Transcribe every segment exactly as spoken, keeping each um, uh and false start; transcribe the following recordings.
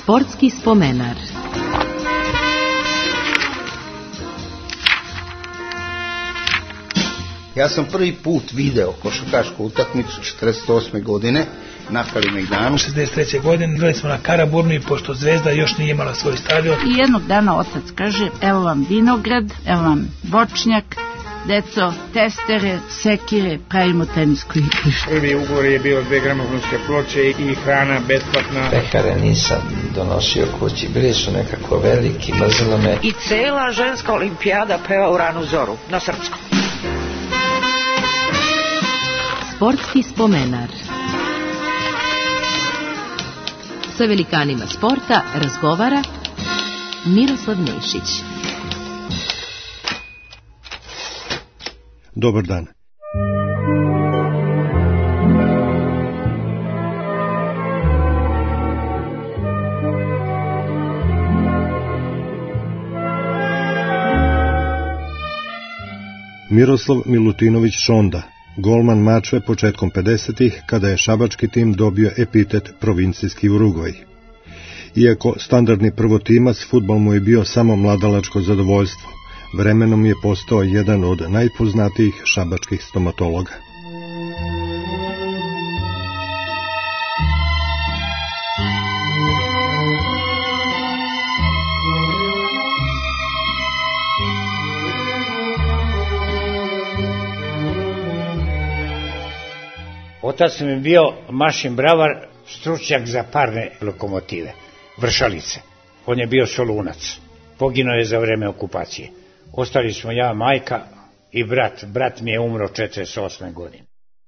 Sportski spomenar. Ja sam prvi put video košarkašku utakmicu četrdeset osme godine na Kalemegdanu. šezdeset treće godine igrali smo na Karaburmi, pošto Zvezda još nije imala svoj stadion. I jednog dana otac kaže, evo vam vinograd, evo vam voćnjak, deco, testere, sekire, pravimo tenisku igrište. Prvi ugovor je bio dve gramofonske ploče i hrana besplatna. Pekare nisam donosio kući, bili su nekako veliki, mrzilo me. I cela ženska olimpijada peva u ranu zoru, na srpskom. Sportski spomenar. Sa velikanima sporta razgovara Miroslav Nešić. Dobar dan. Miroslav Milutinović Šonda, golman Mačve početkom pedesetih, kada je šabački tim dobio epitet provincijski Urugvaj. Iako standardni prvotimac, fudbal mu je bio samo mladalačko zadovoljstvo. Vremenom je postao jedan od najpoznatijih šabačkih stomatologa. Otac mi je bio mašin bravar, stručnjak za parne lokomotive, vršalice. On je bio Solunac. Poginuo je za vreme okupacije. Ostali smo ja, majka i brat. Brat mi je umro četrdeset osme godine.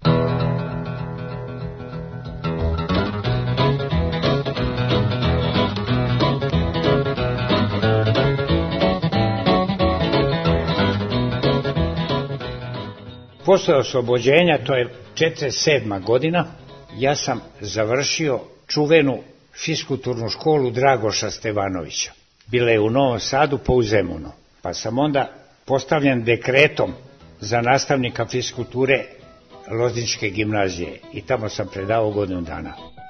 Posle oslobođenja, to je četrdeset sedma godina, ja sam završio čuvenu fiskulturnu školu Dragoša Stevanovića. Bila je u Novom Sadu, pa u Zemunu. Pa sam onda postavljen dekretom za nastavnika fiskulture Lozničke gimnazije i tamo sam predavao godinu dana.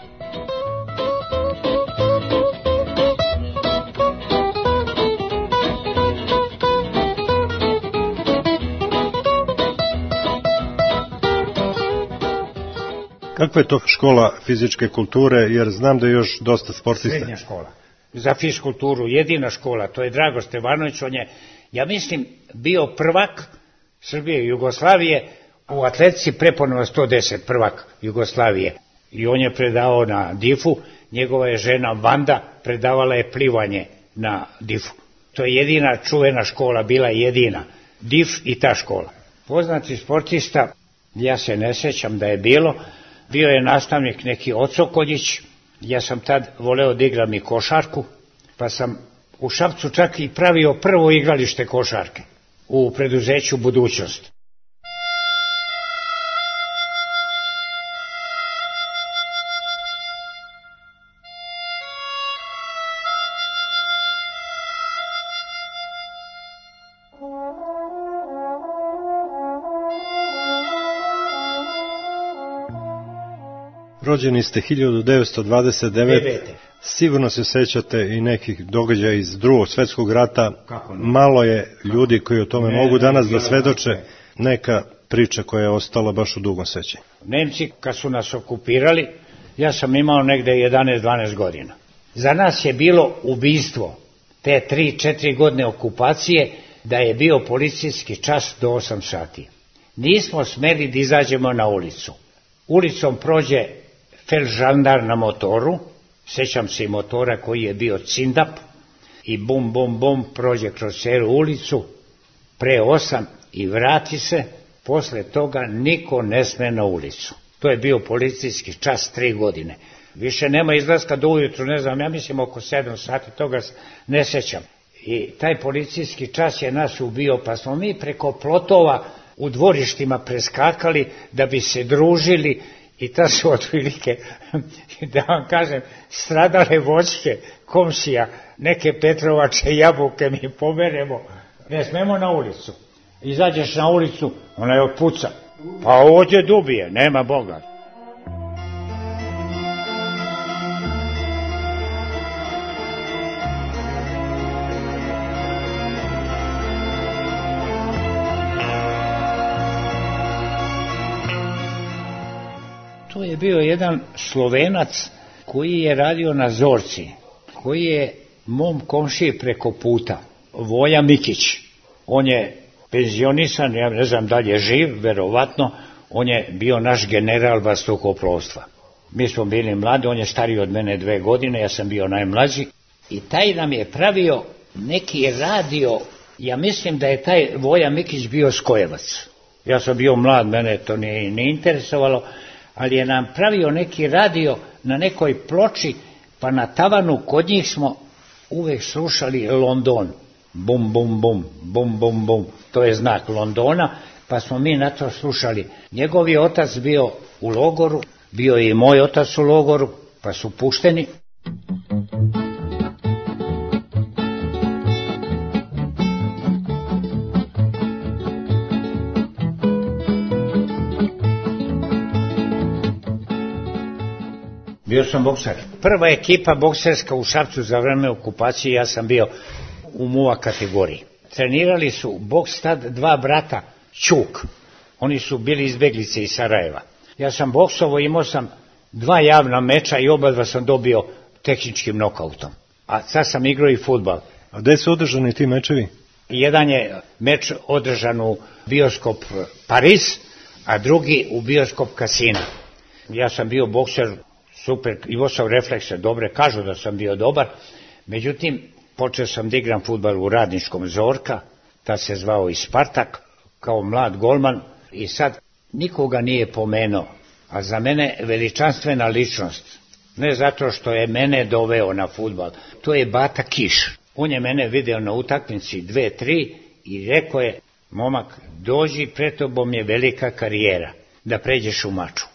Kakva je to škola fizičke kulture, jer znam da je još dosta sportista? Srednja škola. Za fiskulturu, jedina škola, to je Drago Stevanović, on je, ja mislim, bio prvak Srbije i Jugoslavije u atletici preponova sto deset, prvak Jugoslavije. I on je predavao na difu, njegova je žena Vanda predavala je plivanje na difu. To je jedina čuvena škola, bila jedina, dif i ta škola. Poznati sportista, ja se ne sećam da je bilo, bio je nastavnik neki Ocokoljić. Ja sam tad voleo da igram i košarku, pa sam u Šapcu čak i pravio prvo igralište košarke u preduzeću Budućnost. Rođeni ste hiljadu devetsto dvadeset devete. Sigurno se sećate i nekih događaja iz Drugog svjetskog rata. Malo je ljudi koji o tome ne, mogu danas da svedoče. Neka priča koja je ostala baš u dugom sećanju. Nemci kad su nas okupirali, ja sam imao negde jedanaest dvanaest godina. Za nas je bilo ubistvo te tri četiri godine okupacije da je bio policijski čas do osam sati. Nismo smeli da izađemo na ulicu. Ulicom prođe feldžandar na motoru, sećam se i motora koji je bio cindap, i bum, bum, bum, prođe kroz celu ulicu, pre osam i vrati se, posle toga niko ne sme na ulicu. To je bio policijski čas tri godine. Više nema izlaska do ujutru, ne znam, ja mislim oko sedam sati, toga ne sećam. I taj policijski čas je nas ubio, pa smo mi preko plotova u dvorištima preskakali da bi se družili. I ta su otprilike, da vam kažem, stradale voćke, komšija, neke petrovače, jabuke mi poberemo. Ne smemo na ulicu. Izađeš na ulicu, ona je otpuca. Pa ovdje dubije, nema Boga. je bio jedan Slovenac koji je radio na Zorci, koji je mom komšiji preko puta, Voja Mikić. On je penzionisan, ja ne znam da li je živ, verovatno, on je bio naš general vazduhoplovstva. Mi smo bili mladi, on je stariji od mene dve godine, ja sam bio najmlađi i taj nam je pravio neki radio, ja mislim da je taj Voja Mikić bio Skojevac. Ja sam bio mlad, mene to nije ne interesovalo, ali je nam pravio neki radio na nekoj ploči, pa na tavanu kod njih smo uvek slušali London. Bum, bum, bum, bum, bum, bum. To je znak Londona, pa smo mi na to slušali. Njegov je otac bio u logoru, bio je i moj otac u logoru, pa su pušteni. Bio sam bokser. Prva ekipa bokserska u Šapcu za vreme okupacije, ja sam bio u muva kategoriji. Trenirali su boks tad dva brata Ćuk. Oni su bili izbeglice iz Sarajeva. Ja sam boksovo, imao sam dva javna meča i oba dva sam dobio tehničkim nokautom. A sad sam igrao i fudbal. A gde su održani ti mečevi? Jedan je meč održan u bioskop Paris, a drugi u bioskop Kasina. Ja sam bio bokser, super, imao sam reflekse dobre, kažu da sam bio dobar, međutim, počeo sam da igram fudbal u Radničkom Zorka, tad se zvao i Spartak, kao mlad golman i sad nikoga nije pomenuo, a za mene veličanstvena ličnost, ne zato što je mene doveo na fudbal, to je Bata Kiš. On je mene video na utakmici dve tri i rekao je, momak, dođi, pred tobom je velika karijera, da pređeš u maču.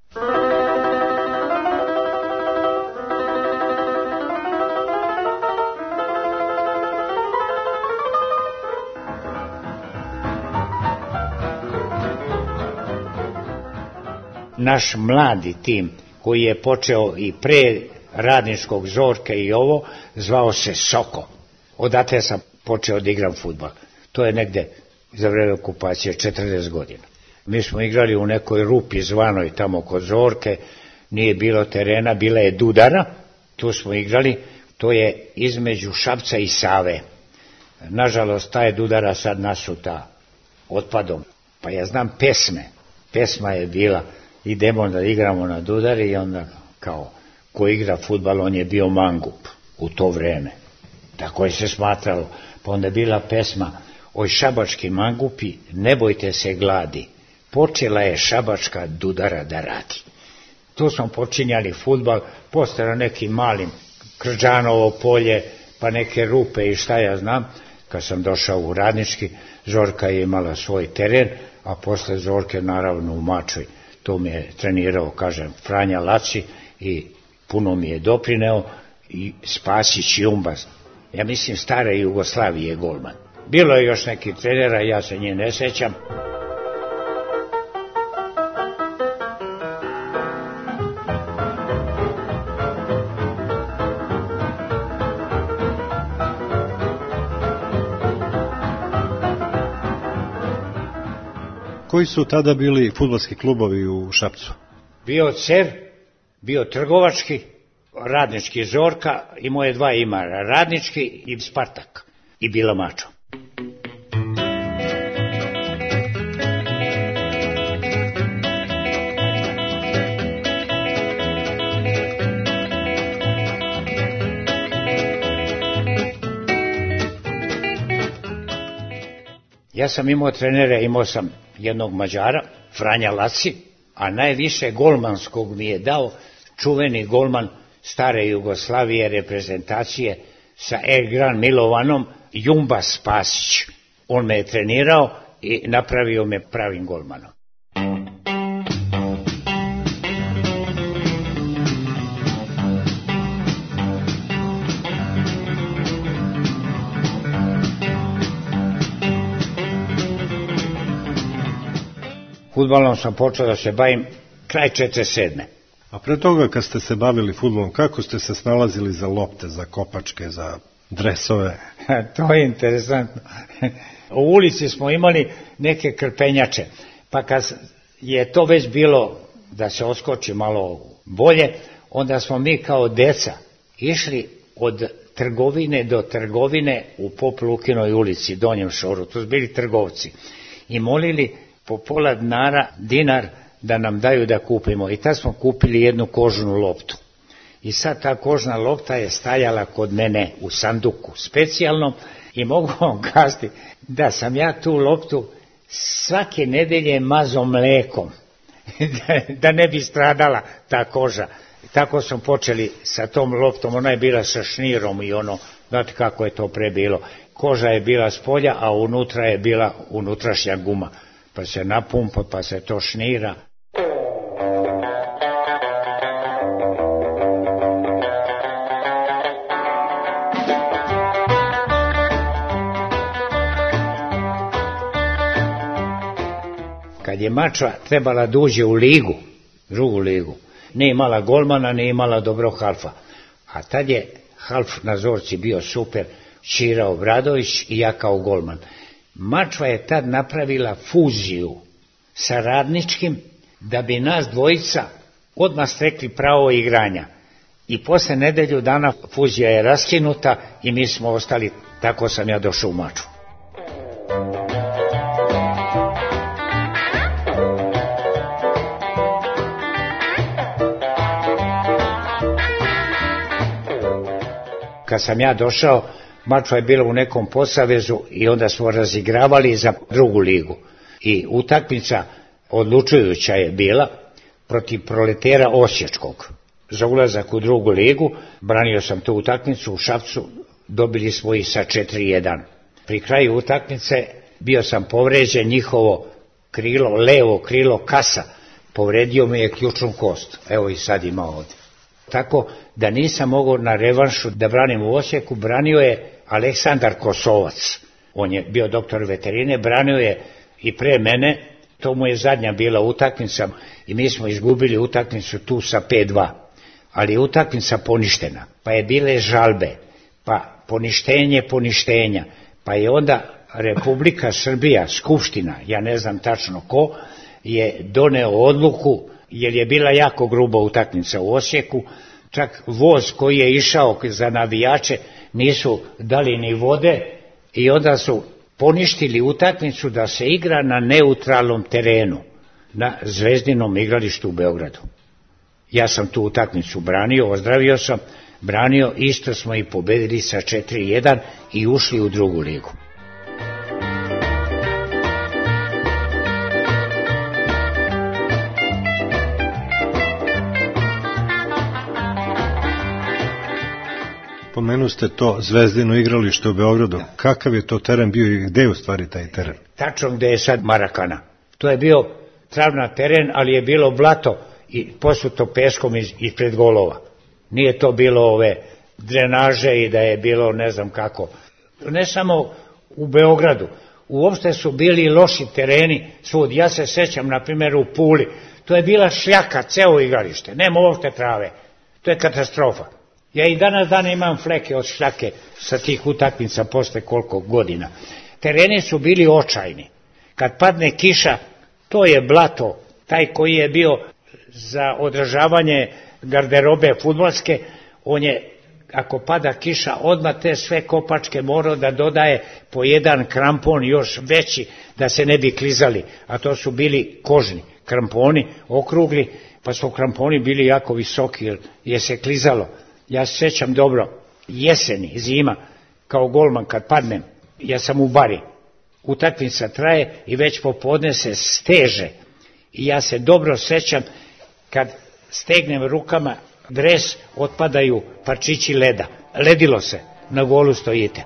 Naš mladi tim koji je počeo i pre Radničkog Zorka i ovo, zvao se Soko. Odatle sam počeo da igram fudbal. To je negde za vreme okupacije četrdeset godina. Mi smo igrali u nekoj rupi zvanoj tamo kod Zorke, nije bilo terena, bila je Dudara, tu smo igrali, to je između Šapca i Save. Nažalost, ta je Dudara sad nasuta otpadom. Pa ja znam pesme, pesma je bila, idemo da igramo na Dudari i onda kao ko igra fudbal, on je bio mangup u to vreme. Tako je se smatralo. Pa onda je bila pesma, oj šabački mangupi, ne bojte se gladi, počela je šabačka Dudara da radi. Tu smo počinjali fudbal, postalo nekim malim Krđanovo polje, pa neke rupe i šta ja znam. Kad sam došao u Radnički, Zorka je imala svoj teren, a posle Zorke naravno u Mačoj. To mi je trenirao, kažem, Franja Laci i puno mi je doprineo i Spasić Jumbas. Ja mislim stare Jugoslavije je golman. Bilo je još neki trenera, ja se nje ne sećam. Koji su tada bili fudbalski klubovi u Šapcu? Bio Cer, bio Trgovački, Radnički Zorka, imao je dva imara, Radnički i Spartak, i bila Mačo. Ja sam imao trenere, imao sam jednog Mađara, Franja Laci, a najviše golmanskog mi je dao čuveni golman stare Jugoslavije reprezentacije sa El Gran Milovanom, Jumbas Spasić. On me je trenirao i napravio me pravim golmanom. Fudbalom sam počeo da se bavim kraj četrdeset sedme. A pre toga kad ste se bavili fudbalom, kako ste se snalazili za lopte, za kopačke, za dresove? To je interesantno. U ulici smo imali neke krpenjače, pa kad je to već bilo da se oskoči malo bolje, onda smo mi kao deca išli od trgovine do trgovine u Pop Lukinoj ulici, Donjem Šoru, to su bili trgovci, i molili po pola dinara, dinar da nam daju da kupimo. I tad smo kupili jednu kožnu loptu. I sad ta kožna lopta je stajala kod mene u sanduku specijalnom i mogu vam kazati da sam ja tu loptu svake nedelje mazao mlekom da ne bi stradala ta koža. Tako smo počeli sa tom loptom, ona je bila sa šnirom i ono, znate kako je to pre bilo. Koža je bila s polja, a unutra je bila unutrašnja guma. Pa se napumpa, pa se to šnira. Kad je Mačva trebala da uđe u ligu, drugu ligu, nije imala golmana, nije imala dobrog halfa. A tad je half na Zorci bio super, Ćira Obradović i ja kao golman. Mačva je tad napravila fuziju sa Radničkim da bi nas dvojica odmah stekli pravo igranja. I posle nedelju dana fuzija je raskinuta i mi smo ostali, tako sam ja došao u Mačvu. Kad sam ja došao, Mačva je bila u nekom posavezu i onda smo razigravali za drugu ligu. I utakmica odlučujuća je bila protiv Proletera Osječkog. Za ulazak u drugu ligu branio sam tu utakmicu u Šapcu, dobili smo i sa četiri jedan. Pri kraju utakmice bio sam povređen, njihovo krilo, levo krilo Kasa, povredio mi je ključnu kost. Evo i sad ima ovdje. Tako da nisam mogao na revanšu da branim u Osijeku, branio je Aleksandar Kosovac. On je bio doktor veterine, branio je i pre mene, to mu je zadnja bila utakmica i mi smo izgubili utakmicu tu sa pet dva. Ali je utakmica poništena, pa je bile žalbe, pa poništenje poništenja, pa je onda Republika Srbija, Skupština, ja ne znam tačno ko, je doneo odluku, jer je bila jako gruba utakmica u Osijeku, čak voz koji je išao za navijače nisu dali ni vode i onda su poništili utakmicu da se igra na neutralnom terenu, na Zvezdinom igralištu u Beogradu. Ja sam tu utakmicu branio, ozdravio sam, branio, isto smo i pobedili sa četiri jedan i ušli u drugu ligu. Pomenu ste to Zvezdino igralište u Beogradu. Kakav je to teren bio i gde je u stvari taj teren? Tačno gde je sad Marakana. To je bio travna teren, ali je bilo blato i posuto peskom iz, ispred golova. Nije to bilo ove drenaže i da je bilo ne znam kako. Ne samo u Beogradu. Uopšte su bili loši tereni svud. Ja se sećam, na primjer, u Puli. To je bila šljaka, ceo igralište. Nema uopšte trave. To je katastrofa. Ja i danas dana imam fleke od šljake sa tih utakmica posle koliko godina. Tereni su bili očajni. Kad padne kiša, to je blato. Taj koji je bio za održavanje garderobe fudbalske, on je, ako pada kiša, odmah te sve kopačke morao da dodaje po jedan krampon još veći, da se ne bi klizali. A to su bili kožni kramponi, okrugli, pa su kramponi bili jako visoki, jer je se klizalo. Ja se sjećam dobro, jeseni, zima, kao golman kad padnem, ja sam u bari. Utakmica traje i već popodne se steže. I ja se dobro sjećam kad stegnem rukama dres, otpadaju parčići leda. Ledilo se, na golu stojite.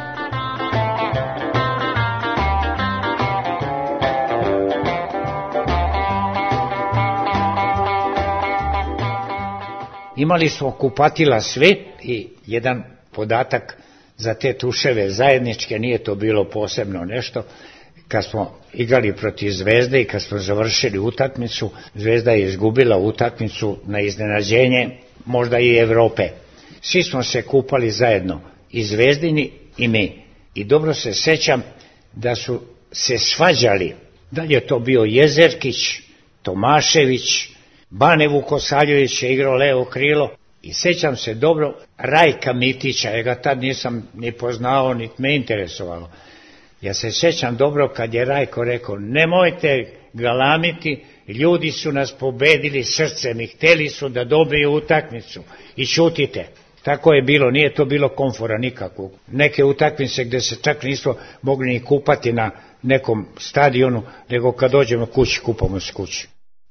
Imali smo kupatila svi i jedan podatak za te tuševe zajedničke, nije to bilo posebno nešto. Kad smo igrali protiv Zvezde i kad smo završili utakmicu, Zvezda je izgubila utakmicu na iznenađenje možda i Evrope. Svi smo se kupali zajedno, i Zvezdini i mi. I dobro se sećam da su se svađali, da je to bio Jezerkić, Tomašević, Bane Vukosaljević je igrao levo krilo i sećam se dobro Rajka Mitića, ja ga tad nisam ni poznao, niti me interesovalo. Ja se sećam dobro kad je Rajko rekao, nemojte galamiti, ljudi su nas pobedili srcem i hteli su da dobiju utakmicu i šutite. Tako je bilo, nije to bilo komfora nikakvog. Neke utakmice gde se čak nismo mogli ni kupati na nekom stadionu, nego kad dođemo kući, kupamo se kući.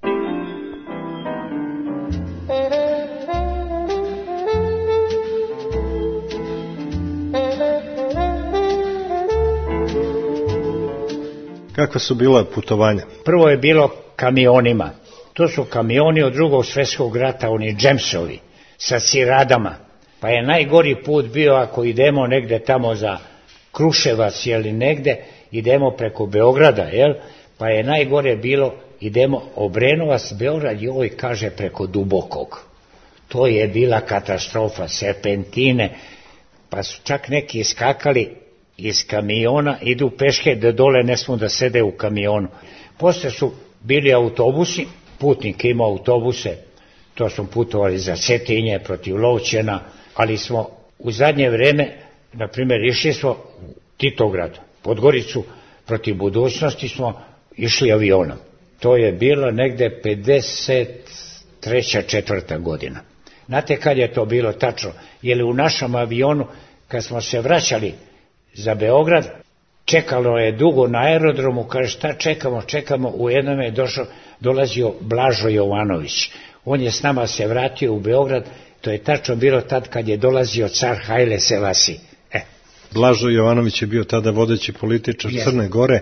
Kakva su bila putovanja? Prvo je bilo kamionima. To su kamioni od drugog svjetskog rata, oni džemsovi, sa siradama. Pa je najgori put bio ako idemo negde tamo za Kruševac ili negde, idemo preko Beograda, jel? Pa je najgore bilo, idemo Obrenovac, Beograd, joj, kaže, preko Dubokog. To je bila katastrofa, serpentine, pa su čak neki iskakali iz kamiona, idu peške da dole ne smu da sede u kamionu. Posle su bili autobusi, putnik ima autobuse, to smo putovali za Cetinje, protiv Lovćena, ali smo u zadnje vreme, na primjer, išli smo u Titograd, Podgoricu, protiv budućnosti smo išli avionom. To je bilo negde pedeset treća četvrta godina. Znate kad je to bilo tačno? Jer u našem avionu, kad smo se vraćali za Beograd, čekalo je dugo na aerodromu, kaže šta čekamo, čekamo, u jednom je došao, dolazio Blažo Jovanović. On je s nama se vratio u Beograd, to je tačno bilo tad kad je dolazio car Haile Selasi. E. Blažo Jovanović je bio tada vodeći političar yes. Crne Gore.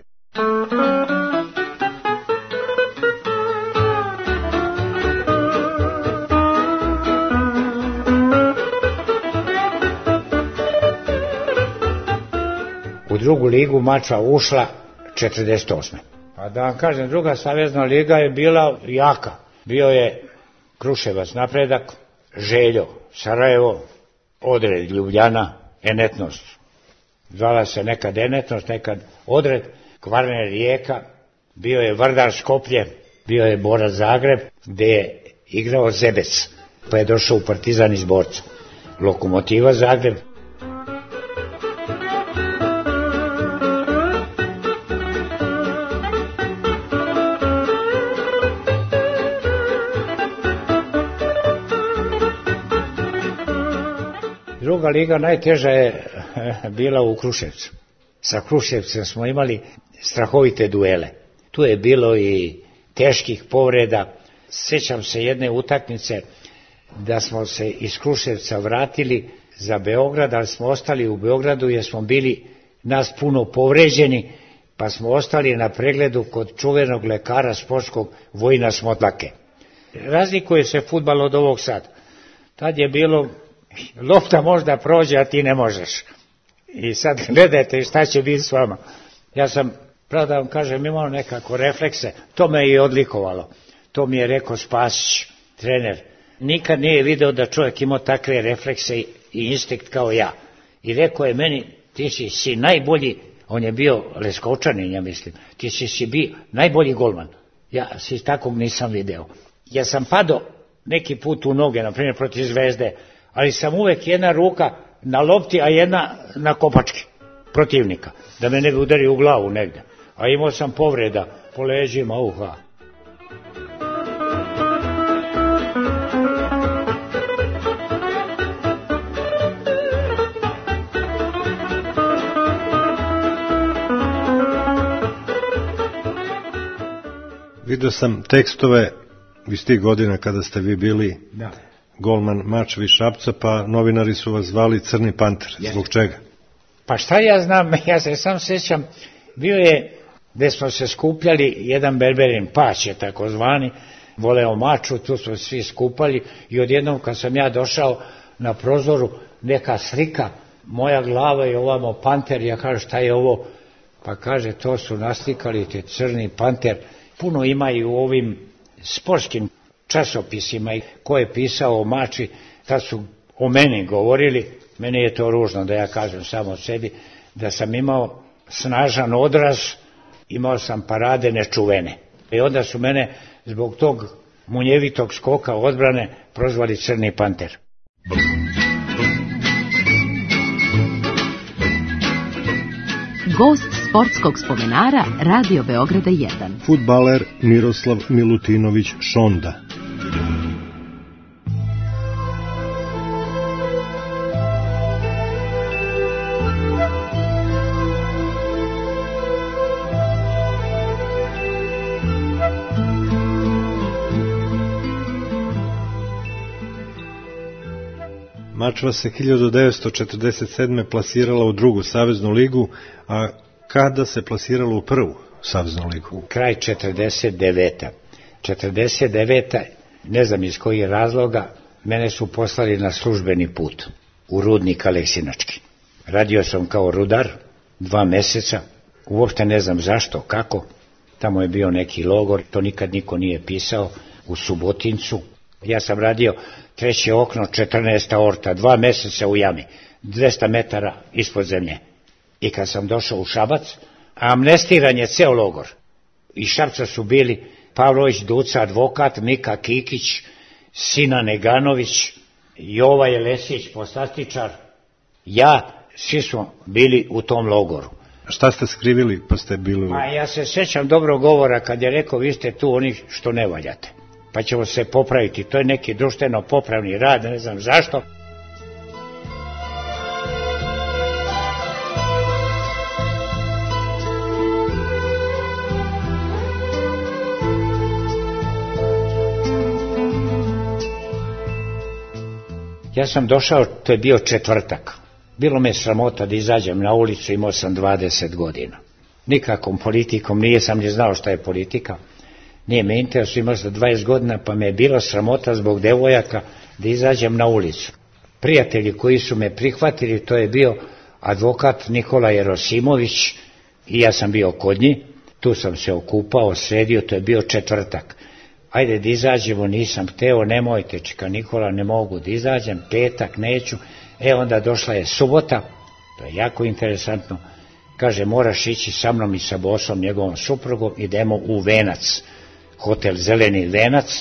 U drugu ligu Mačva ušla četrdeset osme. Pa da vam kažem, druga savezna liga je bila jaka. Bio je Kruševac Napredak, Željo, Sarajevo, Odred, Ljubljana, Enetnost. Zvala se nekad Enetnost, nekad Odred, Kvarner Rijeka, bio je Vardar Skoplje, bio je Borac Zagreb, gde je igrao Zebec, pa je došao u Partizan iz Borca. Lokomotiva Zagreb. Druga liga najteža je bila u Kruševcu. Sa Kruševcem smo imali strahovite duele. Tu je bilo i teških povreda. Sjećam se jedne utakmice da smo se iz Kruševca vratili za Beograd, ali smo ostali u Beogradu jer smo bili nas puno povređeni, pa smo ostali na pregledu kod čuvenog lekara sportskog Vojina Smotlake. Razlikuje se fudbal od ovog sad. Tad je bilo lopta možda prođe, a ti ne možeš. I sad gledajte šta će biti s vama. Ja sam, pravo da vam kažem, imao nekako reflekse, to me je i odlikovalo. To mi je rekao Spasić, trener. Nikad nije video da čovjek imao takve reflekse i instinkt kao ja. I rekao je meni, ti si, si najbolji, on je bio Leskovčanin, ja mislim, ti si, si bio najbolji golman. Ja si takvog nisam video. Ja sam padao neki put u noge, na primjer protiv Zvezde, ali sam uvek jedna ruka na lopti, a jedna na kopački protivnika, da me ne bi udario u glavu negde. A imao sam povreda po leđima, uha. Vidio sam tekstove iz tih godina kada ste vi bili da. golman Mačvi Šapca, pa novinari su vas zvali Crni panter. Yes. Zbog čega? Pa šta ja znam, ja se sam sjećam, bio je gde smo se skupljali jedan berberin Pać je tako zvani, voleo Maču, tu smo svi skupali i odjednom kad sam ja došao na prozoru neka slika, moja glava je ovamo panter, ja kažem šta je ovo, pa kaže to su naslikali te Crni panter. Puno ima i u ovim sportskim časopisima ko je pisao o Mači, kad su o meni govorili, meni je to ružno da ja kažem samo o sebi, da sam imao snažan odraz, imao sam parade nečuvene. I onda su mene zbog tog munjevitog skoka odbrane prozvali Crni panter. Gost sportskog spomenara Radio Beograda jedan. Fudbaler Miroslav Milutinović Šonda. Mačva se hiljadu devetsto četrdeset sedme plasirala u drugu saveznu ligu, a kada se plasirala u prvu saveznu ligu? Kraj četrdeset devete. četrdeset devete. Ne znam iz kojih razloga, mene su poslali na službeni put u rudnik Aleksinački. Radio sam kao rudar dva meseca, uopšte ne znam zašto, kako. Tamo je bio neki logor, to nikad niko nije pisao, u Subotincu. Ja sam radio treće okno, četrnaesta orta, dva meseca u jami, dvesta metara ispod zemlje. I kad sam došao u Šabac, amnestiran je ceo logor. Iz Šapca su bili Pavlović Duca, advokat, Mika Kikić, Sina Neganović, Jova Jelesić, poslastičar, ja, svi smo bili u tom logoru. Šta ste skrivili pa ste bili? Ma ja se sećam dobro govora kad je rekao vi ste tu oni što ne valjate, pa ćemo se popraviti. To je neki društveno popravni rad, ne znam zašto. Ja sam došao, to je bio četvrtak. Bilo me sramota da izađem na ulicu, imao sam dvadeset godina. Nikakvom politikom, nije sam ni znao šta je politika. Nije me interesu, imao sam dvadeset godina, pa me je bilo sramota zbog devojaka da izađem na ulicu. Prijatelji koji su me prihvatili, to je bio advokat Nikola Jerosimović i ja sam bio kod njih. Tu sam se okupao, sredio, to je bio četvrtak. Ajde da izađemo, nisam hteo, nemojte, čeka Nikola, ne mogu da izađem, petak neću. E onda došla je subota, to je jako interesantno, kaže moraš ići sa mnom i sa bosom, njegovom suprugom, idemo u Venac, hotel Zeleni Venac.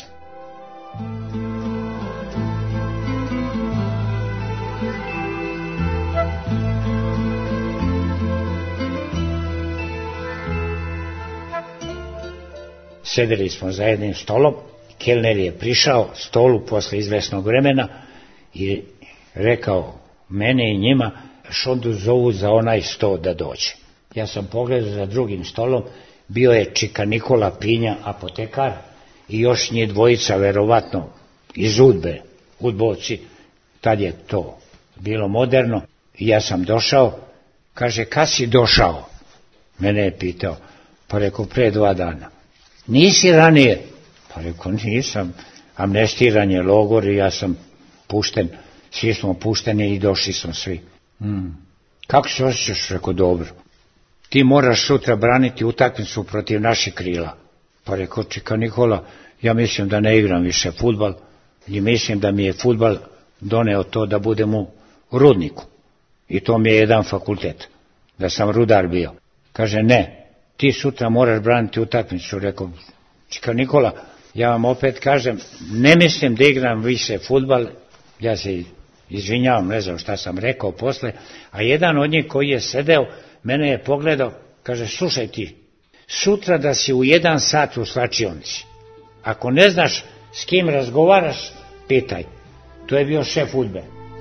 Sedeli smo za jednim stolom, kelner je prišao stolu posle izvesnog vremena i rekao mene i njima Šondu zovu za onaj sto da dođe. Ja sam pogledao za drugim stolom, bio je čika Nikola Pinja, apotekar, i još njih dvojica, verovatno iz Udbe, udbovci, tad je to bilo moderno. I ja sam došao, kaže, kad si došao? Mene je pitao, pa rekao, pre dva dana. Nisi ranije? Pa rekao, nisam, amnestiran je logor i ja sam pušten, svi smo pušteni i došli smo svi. Hmm. Kako se osjećaš? Rekao, dobro. Ti moraš sutra braniti utakmicu protiv naših krila. Pa rekao, čeka Nikola, ja mislim da ne igram više fudbal i mislim da mi je fudbal doneo to da budem u rudniku. I to mi je jedan fakultet, da sam rudar bio. Kaže, ne, ti sutra moraš braniti utakmicu. Rekao, čeka Nikola, ja vam opet kažem, ne mislim da igram više fudbal, ja se izvinjavam, ne znam šta sam rekao posle, a jedan od njih koji je sedeo, mene je pogledao, kaže, slušaj ti, sutra da si u jedan sat u slačionici, ako ne znaš s kim razgovaraš, pitaj. To je bio šef Udbe.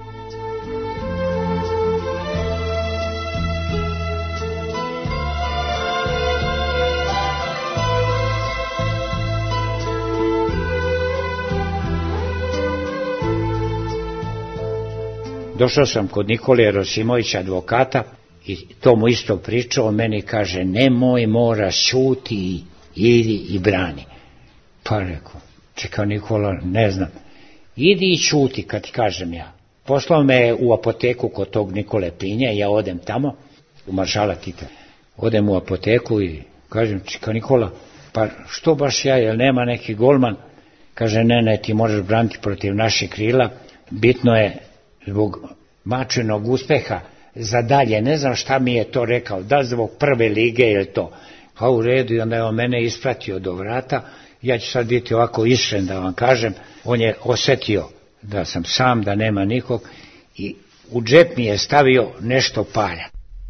Došao sam kod Nikole Jerosimovića, advokata, i to mu isto pričao, meni kaže, nemoj, mora, šuti, idi i brani. Pa rekao, čeka Nikola, ne znam, idi i šuti kad ti kažem ja. Poslao me u apoteku kod tog Nikole Pinja, ja odem tamo, u Maršala Tita. Odem u apoteku i kažem, čeka Nikola, pa što baš ja, jel nema neki golman? Kaže, ne, ne, ti moraš braniti protiv naših krila, bitno je zbog mačinog uspeha za dalje, ne znam šta mi je to rekao, da zbog prve lige je to. A u redu, i onda je on mene ispratio do vrata ja ću sad biti ovako iskren da vam kažem, on je osetio da sam sam, da nema nikog i u džep mi je stavio nešto palja.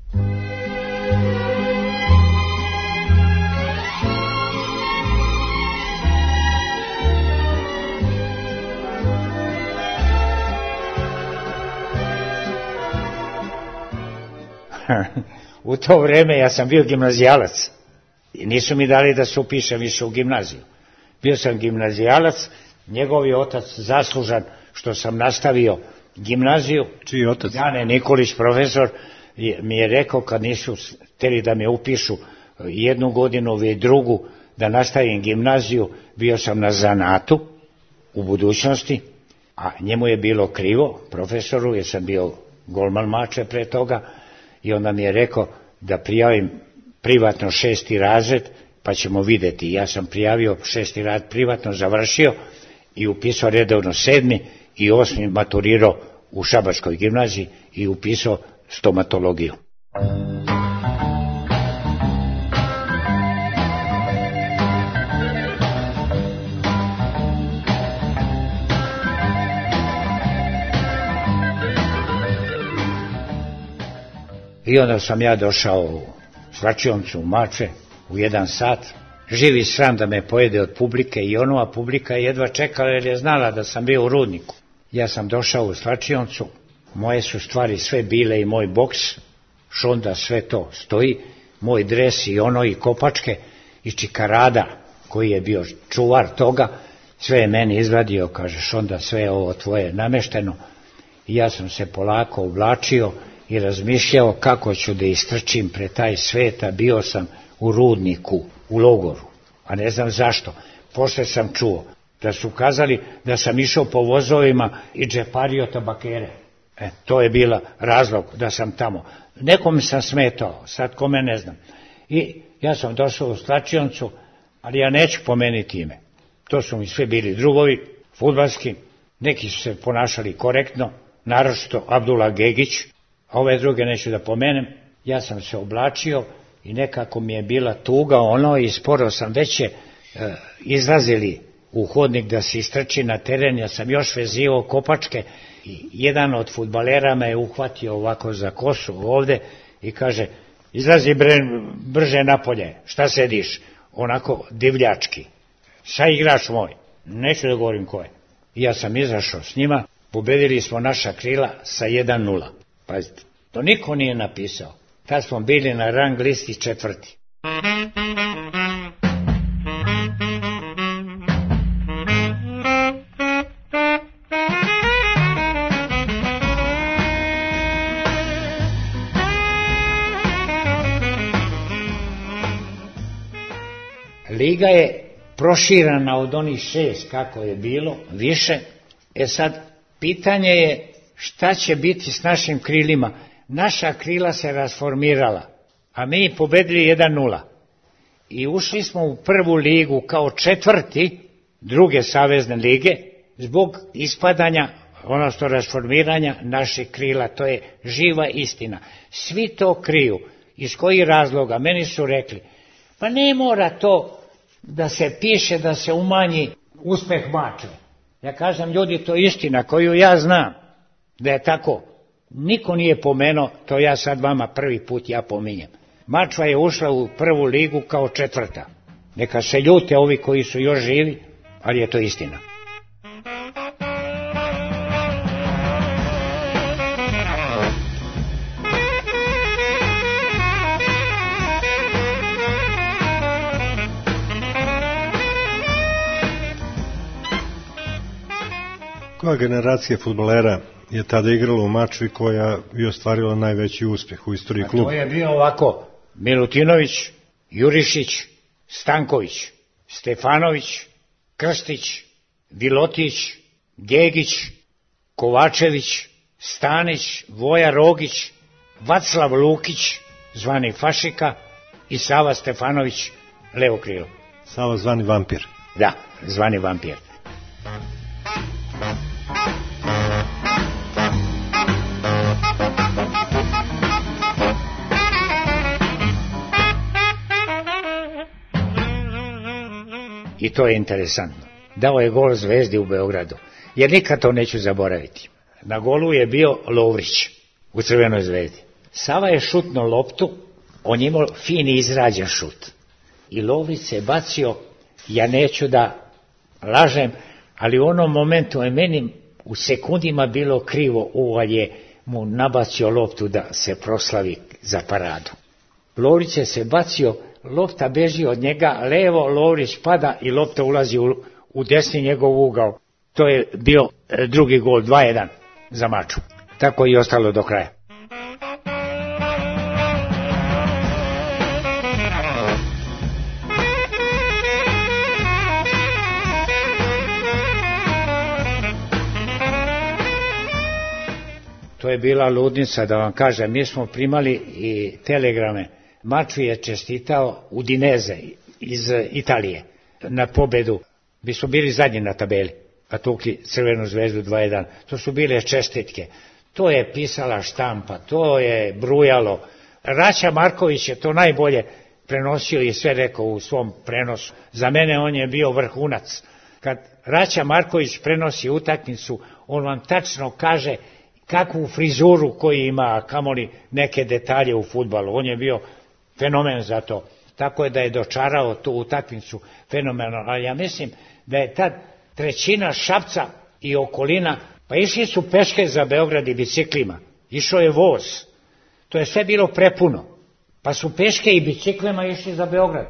U to vreme ja sam bio gimnazijalac i nisu mi dali da se upišem više u gimnaziju. Bio sam gimnazijalac, njegov je otac zaslužan što sam nastavio gimnaziju. Čiji otac? Jane Nikolić, profesor, mi je rekao kad nisu hteli da me upišu jednu godinu i drugu da nastavim gimnaziju, bio sam na zanatu u budućnosti, a njemu je bilo krivo, profesoru, jer sam bio golman Mačve pre toga, i onda mi je rekao da prijavim privatno šesti razred, pa ćemo videti. Ja sam prijavio šesti razred privatno, završio i upisao redovno sedmi i osmi maturirao u Šabačkoj gimnaziji i upisao stomatologiju. I onda sam ja došao u svlačioncu u Mačve u jedan sat, živi sram da me pojede od publike i ono, a publika je jedva čekala jer je znala da sam bio u Rudniku. Ja sam došao u svlačioncu, moje su stvari sve bile i moj boks, Šonda sve to stoji, moj dres i ono i kopačke i Čikarada koji je bio čuvar toga, sve je meni izvadio, kaže Šonda, sve je ovo tvoje namešteno. I ja sam se polako oblačio i razmišljao kako ću da istrčim pre taj svet, a bio sam u Rudniku, u logoru, a ne znam zašto. Posle sam čuo da su kazali da sam išao po vozovima i džepario tabakere. E, to je bila razlog da sam tamo. Nekom sam smetao, sad kome ne znam. I ja sam došao u svlačioncu, ali ja neću pomenuti ime. To su mi sve bili drugovi, fudbalski, neki su se ponašali korektno, naročito Abdullah Gegić, a ove druge neću da pomenem. Ja sam se oblačio i nekako mi je bila tuga ono i sporo sam već je e, izlazili u hodnik da se istrči na teren, ja sam još vezivao kopačke i jedan od fudbalera me je uhvatio ovako za kosu ovde i kaže, izlazi bre, brže napolje, šta sediš, onako divljački, sa igrač moj, neću da govorim ko je. I ja sam izašao s njima, pobedili smo naša krila sa jedan nula. Pazite, to niko nije napisao. Tad smo bili na rang listi četvrti. Liga je proširana od onih šest kako je bilo, više. E sad, pitanje je šta će biti s našim krilima. Naša krila se rasformirala, a mi pobedili jedan nula. I ušli smo u prvu ligu kao četvrti druge savezne lige zbog ispadanja, odnosno rasformiranja naših krila. To je živa istina. Svi to kriju. Iz kojih razloga? Meni su rekli, pa ne mora to da se piše da se umanji uspeh Mačve. Ja kažem, ljudi, to je istina koju ja znam da je tako. Niko nije pomenuo, to ja sad vama prvi put ja pominjem. Mačva je ušla u prvu ligu kao četvrta. Neka se ljute ovi koji su još živi, ali je to istina. Koja generacija fudbalera je tada igrala u Mačvi koja je ostvarila najveći uspjeh u istoriji kluba? To je bio ovako, Milutinović, Jurišić, Stanković, Stefanović, Krstić, Vilotić, Gegić, Kovačević, Stanić, Voja Rogić, Vaclav Lukić, zvani Fašika, i Sava Stefanović, levo krilo. Sava zvani Vampir. Da, zvani Vampir. i to je interesantno. Dao je gol Zvezdi u Beogradu, jer nikad to neću zaboraviti. Na golu je bio Lovrić u Crvenoj Zvezdi. Sava je šutno loptu, on je imao fini izrađen šut. I Lovrić se bacio, ja neću da lažem, ali u onom momentu je meni u sekundima bilo krivo, ovaj je mu nabacio loptu da se proslavi za paradu. Lovrić je se bacio, lopta beži od njega, levo, Lovrić pada i lopta ulazi u, u desni njegov ugao. To je bio drugi gol, dva jedan za Mačvu. Tako je i ostalo do kraja. To je bila ludnica, da vam kažem, mi smo primali i telegrame. Mačvi je čestitao Udineze iz Italije na pobedu. Mi su bili zadnji na tabeli, a tukli Crvenu Zvezdu dva jedan. To su bile čestitke. To je pisala štampa, to je brujalo. Raća Marković je to najbolje prenosio i sve rekao u svom prenosu. Za mene on je bio vrhunac. Kad Raća Marković prenosi utakmicu, on vam tačno kaže kakvu frizuru koji ima, a kamoli neke detalje u fudbalu. On je bio fenomen za to. Tako je da je dočarao tu utakmicu fenomenalno. Ali ja mislim da je tad trećina Šapca i okolina, pa išli su peške za Beograd i biciklima. Išao je voz. To je sve bilo prepuno. Pa su peške i biciklima išli za Beograd.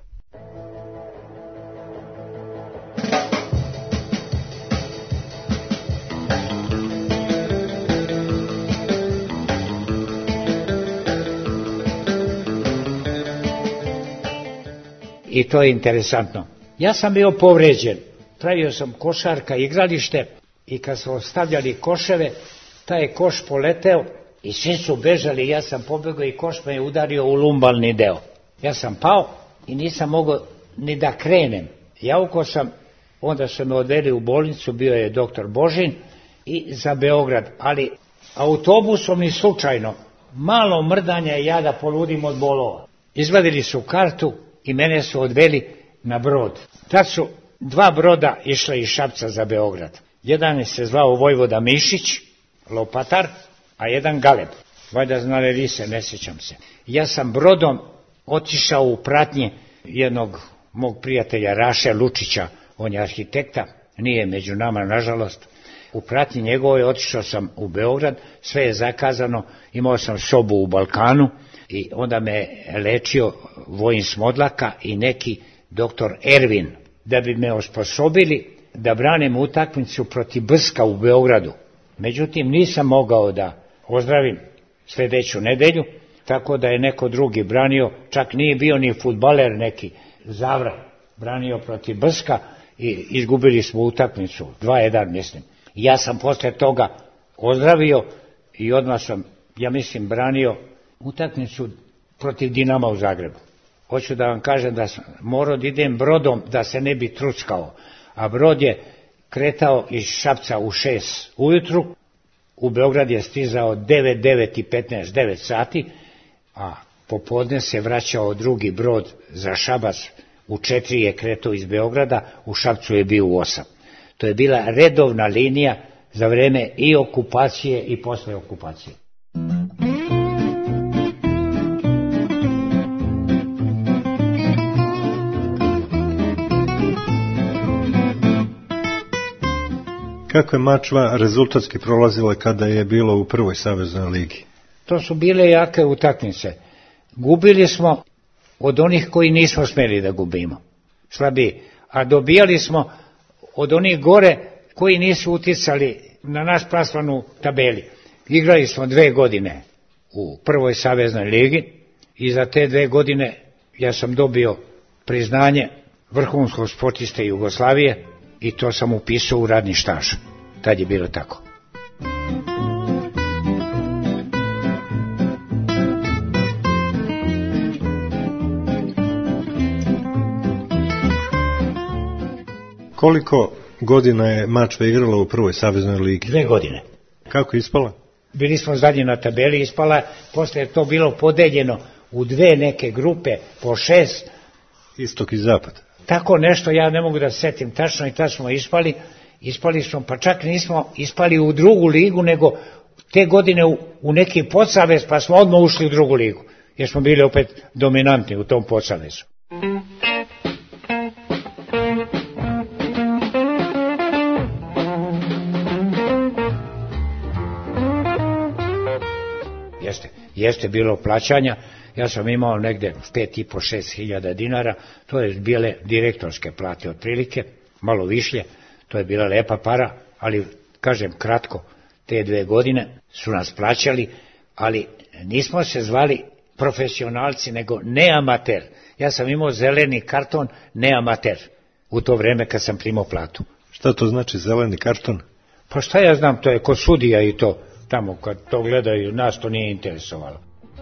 I to je interesantno. Ja sam bio povređen, pravio sam košarka, igralište i kad smo stavljali koševe, taj je koš poleteo i svi su bežali, ja sam pobegao i koš me je udario u lumbalni deo. Ja sam pao i nisam mogao ni da krenem. Javko sam, onda su me odveli u bolnicu, bio je doktor Božin i za Beograd, ali autobusom ni slučajno, malo mrdanja i ja da poludim od bolova. Izvadili su kartu i mene su odveli na brod. Tad su dva broda išla iz Šapca za Beograd. Jedan se zvao Vojvoda Mišić, lopatar, a jedan Galeb. Valjda znali vi se, ne sjećam se. Ja sam brodom otišao u pratnje jednog mog prijatelja Raše Lučića, on je arhitekta, nije među nama nažalost. U pratnji njegovoj otišao sam u Beograd, sve je zakazano, imao sam sobu u Balkanu i onda me lečio Vojin Smodlaka i neki doktor Ervin, da bi me osposobili da branim utakmicu protiv Brska u Beogradu. Međutim, nisam mogao da ozdravim sljedeću nedelju, tako da je neko drugi branio, čak nije bio ni fudbaler neki, Zavra, branio protiv Brska i izgubili smo utakmicu, dva jedan mislim. Ja sam posle toga ozdravio i odmah sam, ja mislim, branio utakmicu protiv Dinama u Zagrebu. Hoću da vam kažem da sam morao da idem brodom da se ne bi truckao, a brod je kretao iz Šapca u šest ujutru, u Beograd je stizao devet, devet i petnaest, devet sati, a popodne se vraćao drugi brod za Šabac, u četiri je kretao iz Beograda, u Šapcu je bio u osam. To je bila redovna linija za vreme i okupacije i posle okupacije. Kako je Mačva rezultatski prolazila kada je bilo u prvoj saveznoj ligi? To su bile jake utakmice. Gubili smo od onih koji nismo smeli da gubimo, slabiji, a dobijali smo od onih gore koji nisu uticali na naš plasman u tabeli. Igrali smo dve godine u prvoj saveznoj ligi i za te dve godine ja sam dobio priznanje vrhunskog sportiste Jugoslavije i to sam upisao u radni staž. Tad je bilo tako. Koliko godina je Mačva igrala u prvoj saveznoj ligi? Dve godine. Kako je ispala? Bili smo zadnji na tabeli, ispala, posle je to bilo podeljeno u dve neke grupe po šest. Istok i zapad. Tako nešto ja ne mogu da se setim tačno i tad smo ispali, ispali smo, pa čak nismo ispali u drugu ligu, nego te godine u, u neki podsavez, pa smo odmah ušli u drugu ligu, jer smo bili opet dominantni u tom podsavezu. Jeste, jeste bilo plaćanja, ja sam imao negde pet i po šest hiljada dinara, to je bile direktorske plate otprilike, malo višlje, to je bila lepa para, ali kažem kratko, te dve godine su nas plaćali, ali nismo se zvali profesionalci, nego neamater. Ja sam imao zeleni karton neamater u to vreme kad sam primao platu. Šta to znači zeleni karton? Pa šta ja znam, to je kod sudija i to, tamo kad to gledaju, nas to nije interesovalo.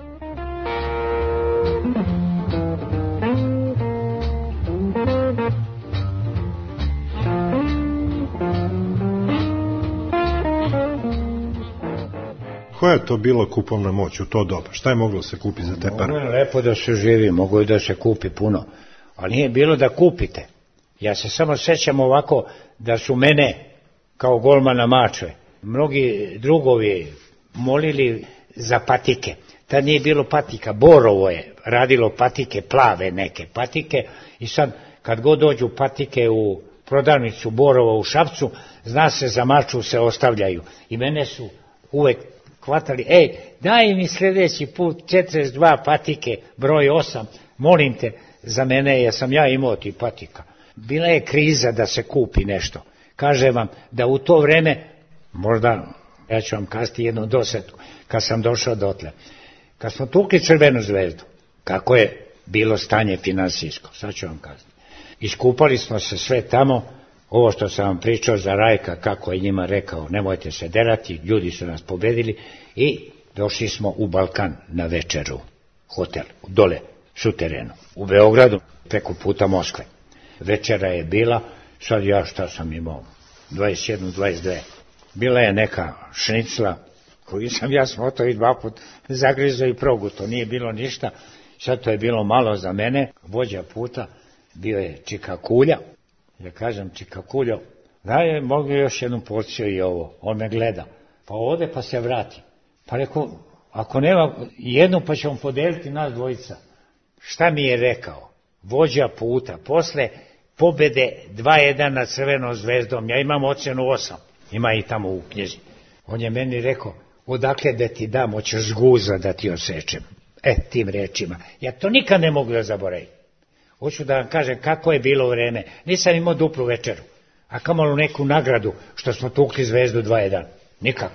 Koja je to bila kupovna moć u to doba? Šta je moglo se kupi za te pare? Mogu je lepo da se živi, mogu je da se kupi puno, ali nije bilo da kupite. Ja se samo sećam ovako da su mene kao golmana Mačve mnogi drugovi molili za patike. Tad nije bilo patika, Borovo je radilo patike, plave neke patike, i sad kad god dođu patike u prodavnicu Borova u Šapcu, zna se za Mačvu se ostavljaju. I mene su uvek hvatali, ej, daj mi sljedeći put četrdeset dva patike, broj osam, molim te, za mene, jer sam ja imao ti patika. Bila je kriza da se kupi nešto. Kažem vam da u to vreme, možda, ja ću vam kazati jednu dosetku, kad sam došao dotle, kad smo tukli Crvenu zvezdu, kako je bilo stanje finansijsko, sad ću vam kazati. Iskupali smo se sve tamo, ovo što sam vam pričao za Rajka, kako je njima rekao, nemojte se derati, ljudi su nas pobedili, i došli smo u Balkan na večeru, hotel, dole, suterenu, u Beogradu, preko puta Moskve. Večera je bila, sad ja šta sam imao, dvadeset jednu, dvadeset dve. Bila je neka šnicla, koju sam ja smotao i dva put zagrizao i proguto, nije bilo ništa, sad to je bilo malo za mene, vođa puta, bio je Čikakulja, ja kažem Čikakuljo, daj, mogu još jednu porciju i ovo, on me gleda, pa ode pa se vrati, pa rekao, ako nema jednu pa ćemo podeliti nas dvojica. Šta mi je rekao? Vođa puta, posle pobede dva jedan nad Crvenom zvezdom, ja imam ocenu osam, ima i tamo u knjizi. On je meni rekao, odakle da ti dam, hoćeš zguza da ti osečem. E, tim rečima, ja to nikad ne mogu da zaboravim. Hoću da vam kažem kako je bilo vreme, nisam imao duplu večeru, a kamalo neku nagradu što smo tukli zvezdu dva jedan, nikako.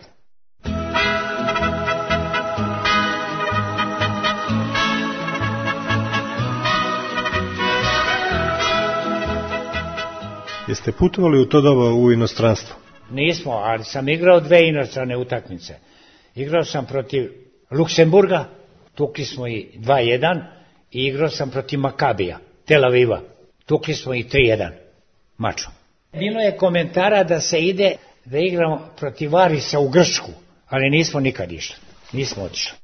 Jeste putovali u to doba u inostranstvo? Nismo, ali sam igrao dve inostrane utakmice. Igrao sam protiv Luksemburga, tukli smo i dva jedan, i igrao sam protiv Makabija, Tel Aviva, tukli smo i tri jedan, mačom. Bilo je komentara da se ide da igramo protiv Varisa u Grčku, ali nismo nikad išli, nismo otišli.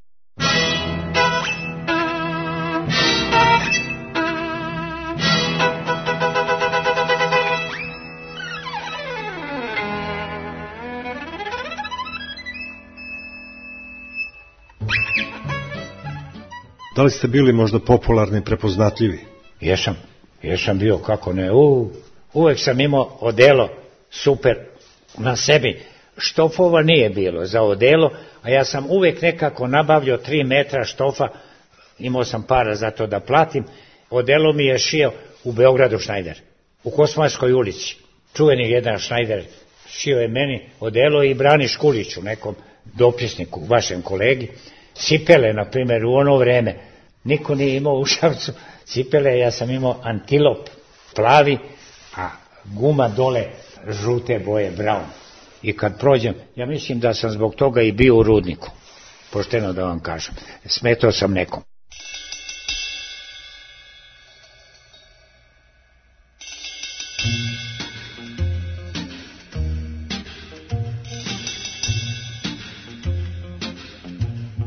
Da li ste bili možda popularni, prepoznatljivi? Jesam, jesam bio, kako ne, u, uvek sam imao odelo super na sebi. Štofova nije bilo za odelo, a ja sam uvek nekako nabavljao tri metra štofa, imao sam para za to da platim. Odelo mi je šio u Beogradu Šnajder, u Kosmarskoj ulici. Čuveni jedan Šnajder šio je meni odelo i Brani Škuliću, nekom dopisniku, vašem kolegi. Cipele, na primjer, u ono vreme, niko nije imao u Šapcu cipele, ja sam imao Antilop plavi, a guma dole žute boje, brown. I kad prođem, ja mislim da sam zbog toga i bio u Rudniku, pošteno da vam kažem, smetao sam nekom.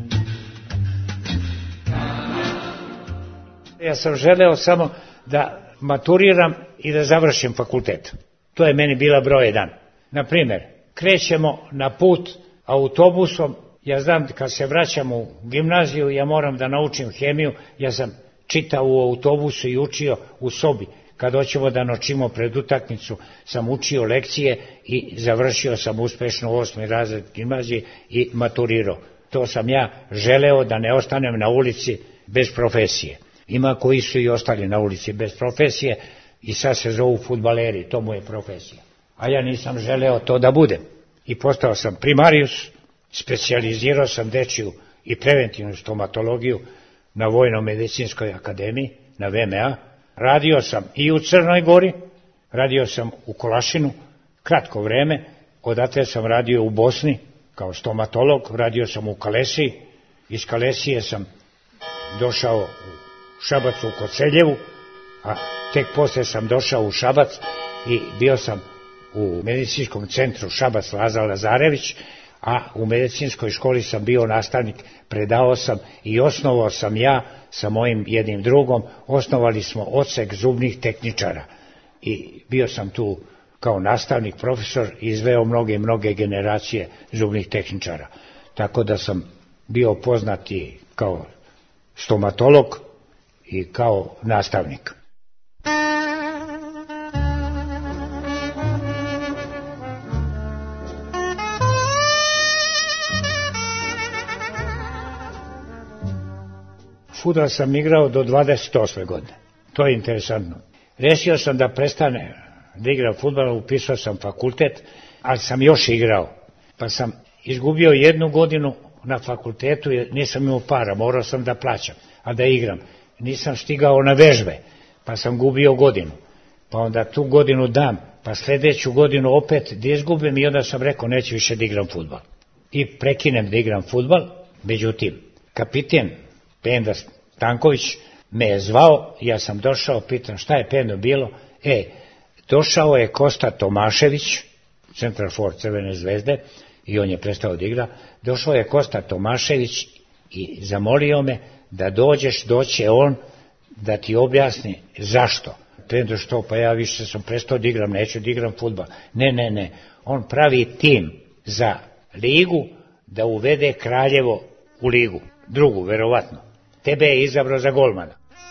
Ja sam želeo samo da maturiram i da završim fakultet. To je meni bila broj jedan. Naprimjer, krećemo na put autobusom, ja znam kad se vraćam u gimnaziju, ja moram da naučim hemiju, ja sam čitao u autobusu i učio u sobi. Kad hoćemo da noćimo pred utakmicu, sam učio lekcije i završio sam uspešno osmi razred gimnazije i maturirao. To sam ja želeo, da ne ostanem na ulici bez profesije. Ima koji su i ostali na ulici bez profesije i sad se zovu fudbaleri, to mu je profesija. A ja nisam želeo to da budem. I postao sam primarijus, specijalizirao sam dečiju i preventivnu stomatologiju na Vojno-medicinskoj akademiji, na V M A. Radio sam i u Crnoj Gori, radio sam u Kolašinu, kratko vreme, odatle sam radio u Bosni kao stomatolog, radio sam u Kalesiji, iz Kalesije sam došao u Šabac u Koceljevu, a tek posle sam došao u Šabac i bio sam u medicinskom centru Šabac Laza Lazarević, a u medicinskoj školi sam bio nastavnik, predavao sam i osnovao sam ja sa mojim jednim drugom, osnovali smo odsek zubnih tehničara i bio sam tu kao nastavnik, profesor i izveo mnoge, mnoge generacije zubnih tehničara. Tako da sam bio poznat i kao stomatolog i kao nastavnik. Fudbal sam igrao do dvadeset osme godine. To je interesantno. Rešio sam da prestane da igram fudbal, upisao sam fakultet, ali sam još igrao. Pa sam izgubio jednu godinu na fakultetu, jer nisam imao para, morao sam da plaćam, a da igram. Nisam stigao na vežbe, pa sam gubio godinu. Pa onda tu godinu dam, pa sledeću godinu opet da izgubim i onda sam rekao neću više da igram fudbal. I prekinem da igram fudbal, međutim, kapiten Penda Stanković me je zvao, ja sam došao, pitam šta je Pendo bilo, e, došao je Kosta Tomašević, central for Crvene zvezde, i on je prestao da igra, došao je Kosta Tomašević i zamolio me da dođeš, doće on da ti objasni zašto. Pendo što, pa ja više sam prestao da igram, neću da igram fudbal. Ne, ne, ne, on pravi tim za ligu da uvede Kraljevo u ligu, drugu, verovatno. Tebe je izabrao za golmana.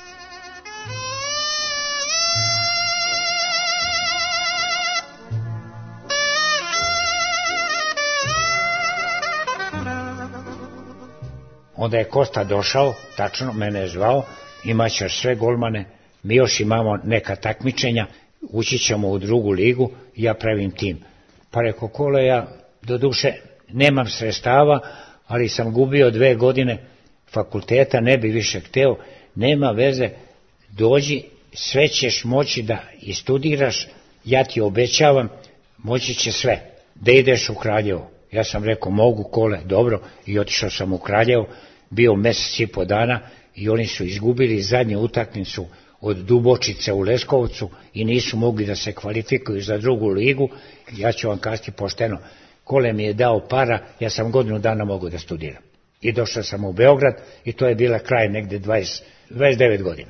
Onda je Kosta došao, tačno, mene je zvao, imaćeš sve golmane, mi još imamo neka takmičenja, ući ćemo u drugu ligu, ja pravim tim. Pa reko, Kole, ja do duše nemam sredstava, ali sam gubio dve godine fakulteta, ne bi više hteo, nema veze, dođi, sve ćeš moći da istudiraš, ja ti obećavam, moći će sve, da ideš u Kraljevo. Ja sam rekao, mogu, Kole, dobro, i otišao sam u Kraljevo, bio mesec i po dana i oni su izgubili zadnju utakmicu od Dubočice u Leskovcu i nisu mogli da se kvalifikuju za drugu ligu. Ja ću vam kazati pošteno, Kole mi je dao para, ja sam godinu dana mogu da studiram. I došao sam u Beograd i to je bila kraj negde dvadeset, dvadeset devet godina.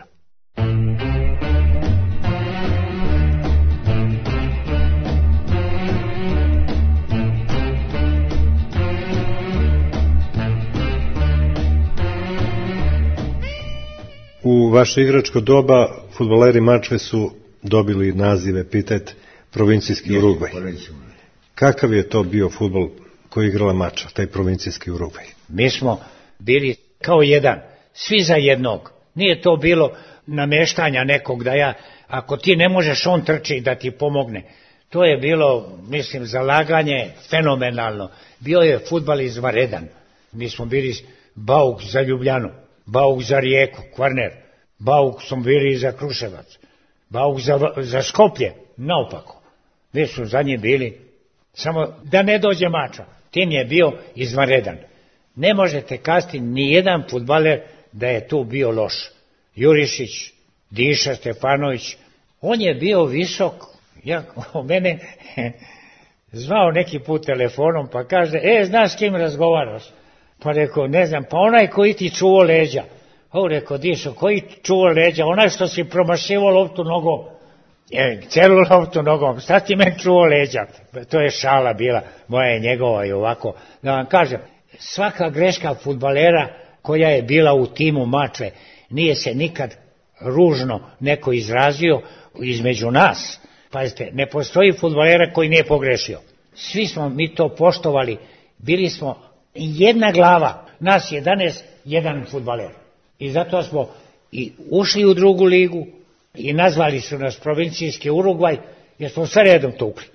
U vaše igračko doba fudbaleri Mačve su dobili naziv, epitet provincijski Urugvaj. Kakav je to bio fudbal koji je igrala Mačva, taj provincijski Urugvaj? Mi smo bili kao jedan, svi za jednog. Nije to bilo nameštanja nekog da ja, ako ti ne možeš, on trči da ti pomogne. To je bilo, mislim, zalaganje fenomenalno. Bio je fudbal izvanredan. Mi smo bili Bauk za Ljubljanu, Bauk za Rijeku, Kvarner, Bauk smo bili za Kruševac, Bauk za, za Skoplje, naopako. Mi smo za njih bili, samo da ne dođe Mačva. Tim je bio izvanredan. Ne možete kasti ni jedan fudbaler da je tu bio loš. Jurišić, Diša Stefanović, on je bio visok, ja, o mene zvao neki put telefonom pa kaže, e, znaš s kim razgovaraš? Pa rekao, ne znam, pa onaj koji ti čuo leđa. O, rekao, Dišo, koji čuva leđa? Onaj što si promašivo loptu nogom. E, celu loptu nogom. Šta ti meni čuva leđa? To je šala bila, moja je njegova i ovako. Da vam kažem, svaka greška fudbalera koja je bila u timu Mačve, nije se nikad ružno neko izrazio između nas. Pazite, ne postoji fudbalera koji nije pogrešio. Svi smo mi to poštovali, bili smo jedna glava, nas jedanaest, jedan fudbaler. I zato smo i ušli u drugu ligu i nazvali su nas provincijski Urugvaj, jer smo sve redom tukli.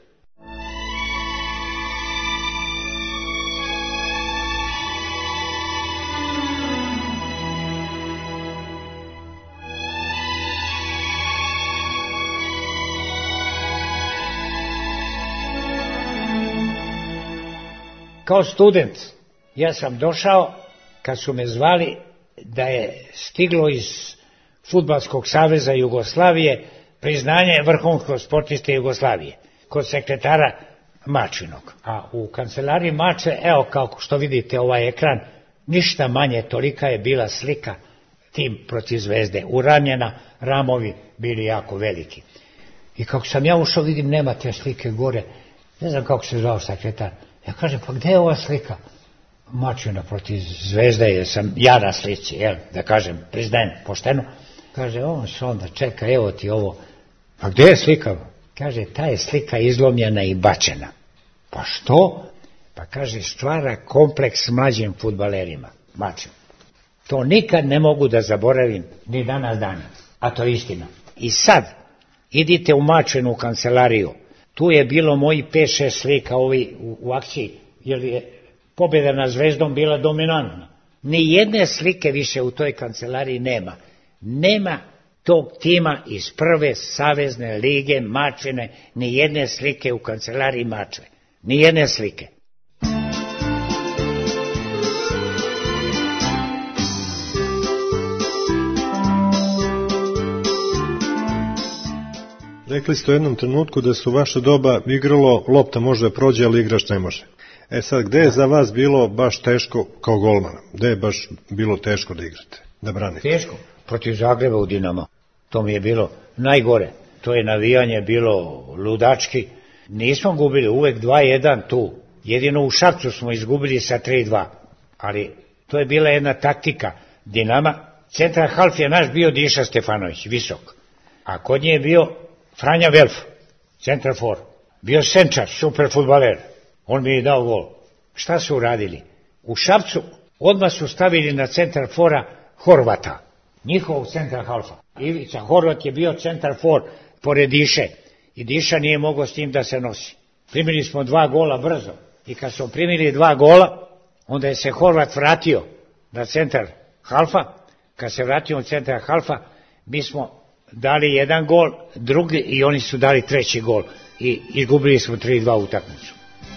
Kao student ja sam došao kad su me zvali da je stiglo iz Fudbalskog saveza Jugoslavije priznanje vrhunskog sportiste Jugoslavije kod sekretara Mačvinog. A u kancelariji Mačve, evo kao što vidite ovaj ekran, ništa manje, tolika je bila slika tim protiv Zvezde. Uranjena, ramovi bili jako veliki. I kako sam ja ušao, vidim, nema te slike gore. Ne znam kako se zvao sekretar. Ja kažem, pa gde je ova slika? Mačvina protiv Zvezde, jer sam ja na slici, jel, da kažem, priznajem pošteno. Kaže, on se onda čeka, evo ti ovo. Pa gde je slika? Kaže, ta je slika izlomljena i bačena. Pa što? Pa kaže, stvara kompleks mlađim fudbalerima. Mačvin. To nikad ne mogu da zaboravim, ni danas dana. A to je istina. I sad, idite u Mačvinu u kancelariju. Tu je bilo moji pet šest slika ovi u, u akciji, jer je pobjeda nad Zvezdom bila dominantna. Ni jedne slike više u toj kancelariji nema. Nema tog tima iz prve savezne lige Mačvine, ni jedne slike u kancelariji Mačve. Ni jedne slike. Rekli ste u jednom trenutku da su vaše doba igralo lopta može da prođe, ali igrač ne može. E sad, gde je za vas bilo baš teško kao golmana? Gde je baš bilo teško da igrate, da branite? Teško? Protiv Zagreba u Dinamo. To mi je bilo najgore. To je navijanje bilo ludački. Nismo gubili, uvek dva jedan tu. Jedino u Šapcu smo izgubili sa tri dva. Ali to je bila jedna taktika Dinama. Centar half je naš bio Diša Stefanović, visok. A kod nje je bio Franja Velf, centar for. Bio Senčar, super fudbaler. On mi je dao gol. Šta su uradili? U Šapcu odmah su stavili na centar fora Horvata, njihovog centar halfa. Ivica Horvat je bio centar for pored Diše. I Diša nije mogao s tim da se nosi. Primili smo dva gola brzo. I kad smo primili dva gola, onda je se Horvat vratio na centar halfa. Kad se vratio u centar halfa, mi smo dali jedan gol, drugi i oni su dali treći gol. I izgubili smo tri dva utakmicu.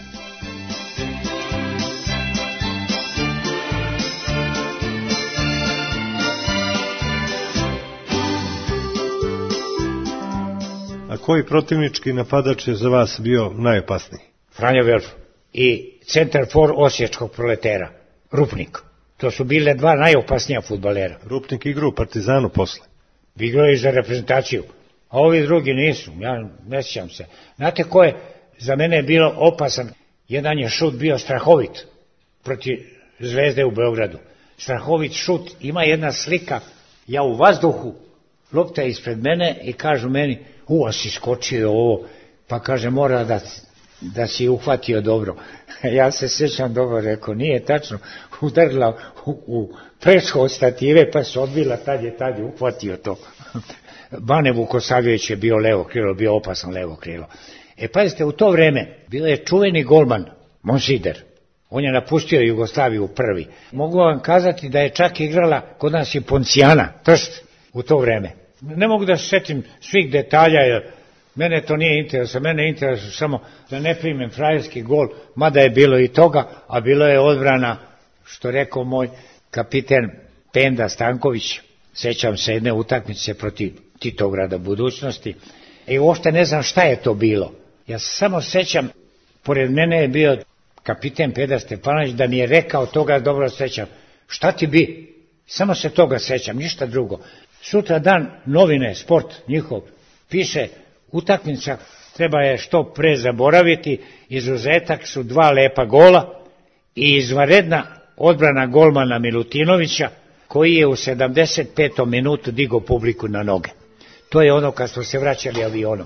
A koji protivnički napadač je za vas bio najopasniji? Franjo Velf i centar for Osječkog Proletera, Rupnik. To su bile dva najopasnija fudbalera. Rupnik igra u Partizanu posle. Igrao je za reprezentaciju, a ovi drugi nisu, ja ne sjećam se. Znate ko je za mene bilo opasan? Jedan je šut bio strahovit protiv Zvezde u Beogradu. Strahovit šut, ima jedna slika, ja u vazduhu, lopta je ispred mene i kažu meni, u, a si skočio ovo, pa kaže, mora da, da si uhvatio dobro. Ja se sjećam dobro, rekao, nije tačno, udarila u, u prečko od stative, pa se odbila, tad je tad je uhvatio to. Bane Vukosavljević je bio levo krilo, bio opasan levo krilo. E pazite, u to vreme bio je čuveni golman Monsider. On je napustio Jugoslaviju prvi. Mogu vam kazati da je čak igrala kod nas i Poncijana, Trst, u to vreme. Ne mogu da se setim svih detalja, jer mene to nije interesno, mene interesuje samo da ne primem frajerski gol, mada je bilo i toga, a bilo je odbrana, što rekao moj kapiten Penda Stanković, sećam se jedne utakmice protiv Titograda budućnosti, i uopšte ne znam šta je to bilo. Ja se samo sećam, pored mene je bio kapiten Peda Stefanović, da mi je rekao, toga dobro sećam, šta ti bi? Samo se toga sećam, ništa drugo. Sutra dan novine, sport njihov, piše utakmica, treba je što pre zaboraviti, izuzetak su dva lepa gola i izvanredna odbrana golmana Milutinovića, koji je u sedamdeset petom minutu digao publiku na noge. To je ono kad smo se vraćali avionom.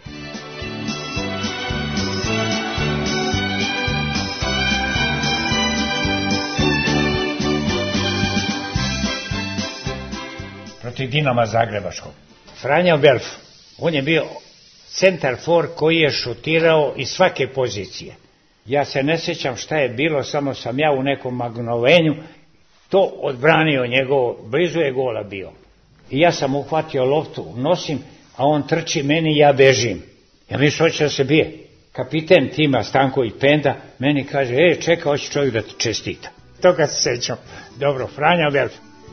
Protiv Dinama Zagrebačkog. Franja Belf, on je bio centar for koji je šutirao iz svake pozicije. Ja se ne sjećam šta je bilo, samo sam ja u nekom magnovenju to odbranio njegovo, blizu je gola bio. I ja sam uhvatio loptu, nosim, a on trči meni i ja bežim. Ja mi hoće da se bije. Kapiten tima Stanko i Penda meni kaže, e, čeka, hoće čovjek da ti čestita. Toga se sjećam. Dobro, Franja Belf.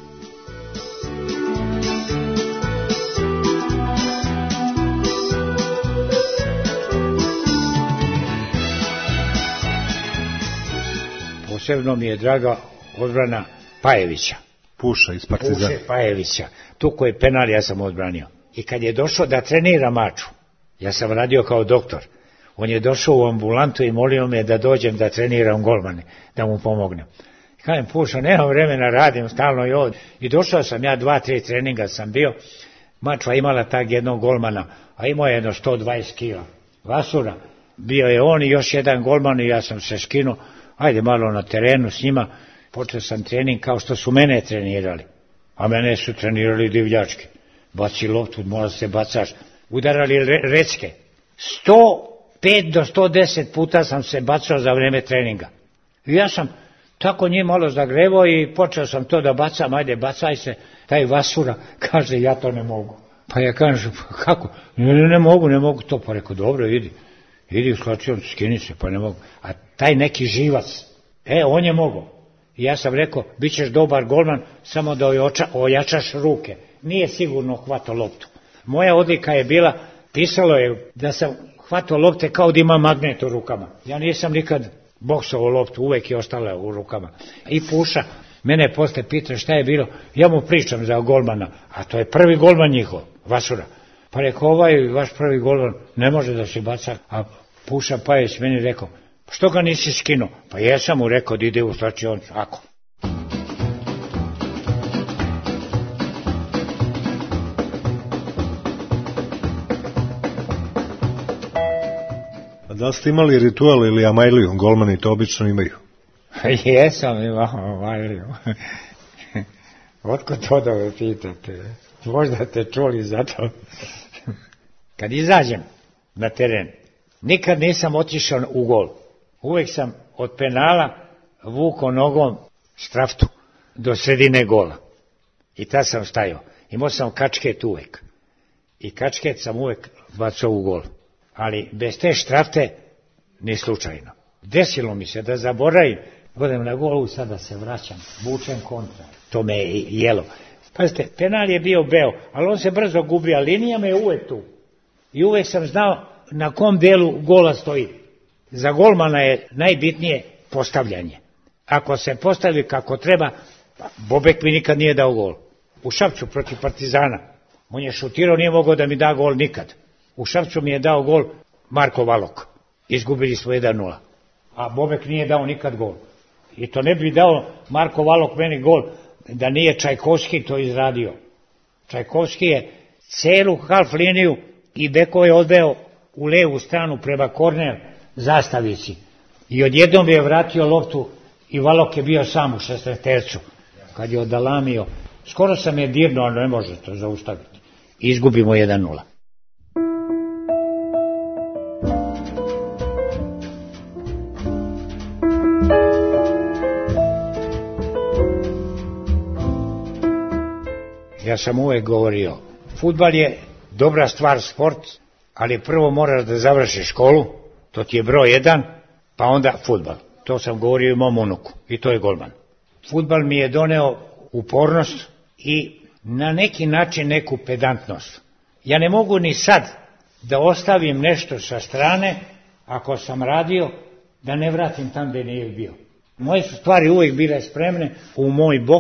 Posebno mi je draga odbrana Pajevića. Puša iz Partizana. Puše Pajevića. Tu koji penal ja sam odbranio. I kad je došao da trenira maču, ja sam radio kao doktor, on je došao u ambulantu i molio me da dođem da treniram golmane, da mu pomognem. I kažem, Puša, nemam vremena, radim stalno i ovdje. I došao sam, ja dva, tri treninga sam bio, mačva imala tag jednog golmana, a imao je jedno sto dvadeset kila. Vasura, bio je on i još jedan golman i ja sam se skinuo, ajde malo na terenu s njima, počeo sam trening kao što su mene trenirali, a mene su trenirali divljački. Baci loptu, mora se bacaš, udarali re, recke. sto pet do sto deset puta sam se bacao za vreme treninga. I ja sam tako njih malo zagrevao i počeo sam to da bacam, ajde bacaj se, taj Vasura kaže ja to ne mogu. Pa ja kažem, kako? Ne, ne, ne mogu, ne mogu to, pa rekao, dobro, idi. Idi u slačionicu, skini se, pa ne mogu. A taj neki živac, e, on je mogao. I ja sam rekao, bit ćeš dobar golman, samo da ojača, ojačaš ruke. Nije sigurno hvatao loptu. Moja odlika je bila, pisalo je da sam hvatao lopte kao da ima magnet u rukama. Ja nisam nikad boksovao loptu, uvek je ostala u rukama. I Puša, mene posle pita šta je bilo, ja mu pričam za golmana, a to je prvi golman njihov, Vasura. Pa rekao, ovaj vaš prvi golman ne može da se baca, a Puša Pajević meni rekao, što ga nisi skinuo? Pa jesam mu rekao da ide u slačionicu, ako. A da ste imali ritual ili amajliju, golmani to obično imaju? Jesam imao amajliju. Otko to da me pitate? Možda te čuli za to. Kad izađem na teren, nikad nisam otišao u gol. Uvek sam od penala vukao nogom štraftu do sredine gola. I tad sam stajao. Imao sam kačket uvek. I kačket sam uvek bacao u gol. Ali bez te štrafte ni slučajno. Desilo mi se da zaboravim, godem na golu, sada se vraćam, vučem kontra. To me je jelo. Pazite, penal je bio beo, ali on se brzo gubi, a linija me je uvek tu. I uvek sam znao na kom delu gola stoji. Za golmana je najbitnije postavljanje. Ako se postavi kako treba, Bobek mi nikad nije dao gol. U Šapcu protiv Partizana, on je šutirao, nije mogao da mi da gol nikad. U Šapcu mi je dao gol Marko Valok. Izgubili smo jedan nula. A Bobek nije dao nikad gol. I to ne bi dao Marko Valok meni gol da nije Čajkovski to izradio. Čajkovski je celu half liniju i beko je odveo u levu stranu prema korner zastavici. I odjednom je vratio loptu i Valok je bio sam u šesnaestercu. Kad je odalamio, skoro sam je dirnuo, ali ne može to zaustaviti. Izgubimo jedan nula. Ja sam uvek govorio, fudbal je dobra stvar, sport, ali prvo moraš da završiš školu, to ti je broj jedan, pa onda fudbal. To sam govorio i mom unuku, i to je golman. Fudbal mi je doneo upornost i na neki način neku pedantnost. Ja ne mogu ni sad da ostavim nešto sa strane, ako sam radio, da ne vratim tam gde nije bio. Moje su stvari uvek bile spremne u moj boks,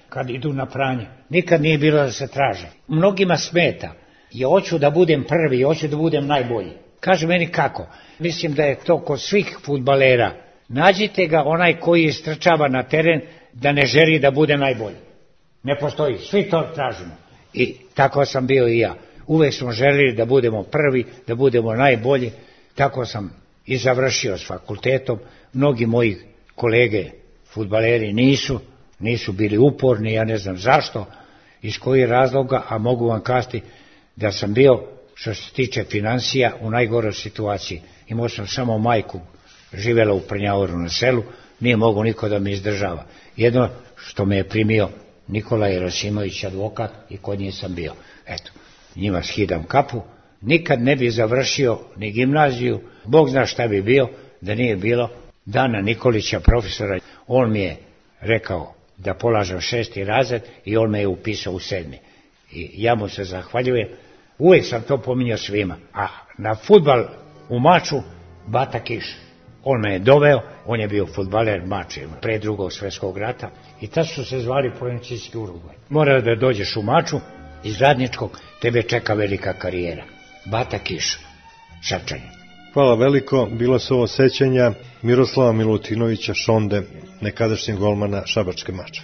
kad idu na pranje. Nikad nije bilo da se traže. Mnogima smeta. Ja hoću da budem prvi, hoću da budem najbolji. Kaže meni kako? Mislim da je to kod svih fudbalera. Nađite ga onaj koji istrčava na teren da ne želi da bude najbolji. Ne postoji, svi to tražimo. I tako sam bio i ja. Uvek smo želili da budemo prvi, da budemo najbolji. Tako sam i završio s fakultetom. Mnogi moji kolege fudbaleri nisu, nisu bili uporni, ja ne znam zašto, iz kojih razloga, a mogu vam kazati da sam bio, što se tiče financija, u najgoroj situaciji. Imao sam samo majku, živjela u Prnjavoru na selu, nije mogo niko da me izdržava. Jedno što me je primio Nikola Jerosimović, advokat, i kod nje sam bio. Eto, njima skidam kapu. Nikad ne bi završio ni gimnaziju, Bog zna šta bi bio da nije bilo Dana Nikolića, profesora. On mi je rekao da polažem šesti razred i on me je upisao u sedmi. I ja mu se zahvaljujem. Uvijek sam to pominjao svima. A na fudbal u Maču Bata Kiš. On me je doveo, on je bio fudbaler Mače pre drugog svjetskog rata i tad su se zvali provincijski Urugvaj. Mora da dođeš u Maču iz Radničkog, tebe čeka velika karijera. Bata Kiš, Šapčanje. Hvala veliko, bilo su ovo sećanja Miroslava Milutinovića Šonde, nekadašnjeg golmana Šabačke Mačve.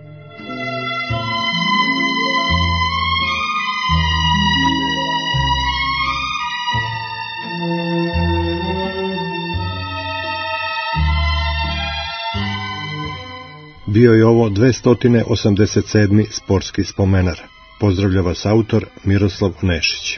Bio je ovo dvesta osamdeset sedmi sportski spomenar. Pozdravlja vas autor Miroslav Nešić.